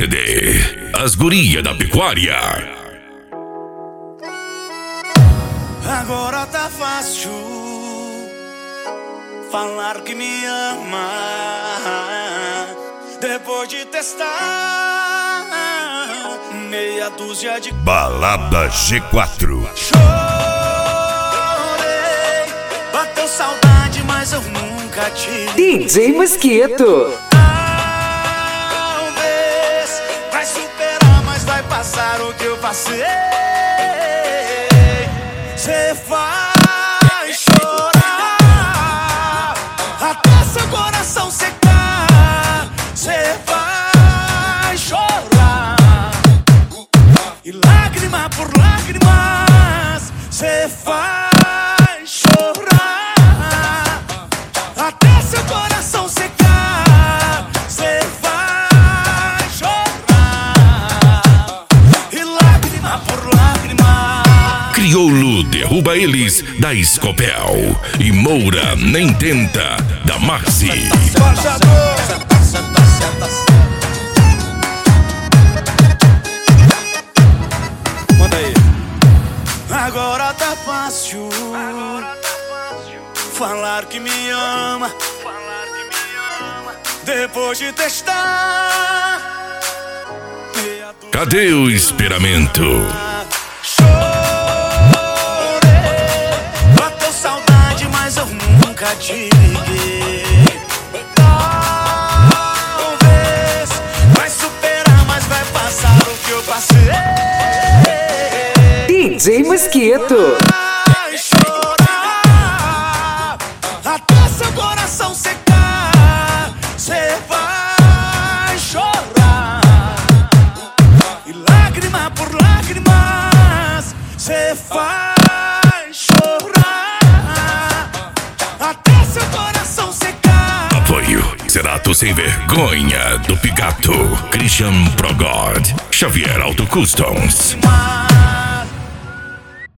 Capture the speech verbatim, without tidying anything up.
C D, As Guria da Pecuária. Agora tá fácil falar que me ama, depois de testar meia dúzia de Balada G quatro. Chorei, bateu saudade, mas eu nunca tive. D J Mosquito. Talvez vai superar, mas vai passar o que eu passei. Cê vai chorar até seu coração secar. Cê vai chorar e lágrima por lágrimas. Cê vai chorar até seu coração secar. Cê vai chorar e lágrima por lágrima. Crioulo derruba eles da Escopel e Moura nem tenta da Maxi. Manda aí. Agora tá fácil falar que me ama, depois de testar. Cadê o esperamento? Nunca te liguei. Talvez vai superar, mas vai passar o que eu passei. D J Mosquito. Vai chorar até seu coração secar. Cê vai chorar e lágrima por lágrimas. Cê vai Cerato Sem Vergonha do Pigato, Christian Progod, Xavier Auto Customs.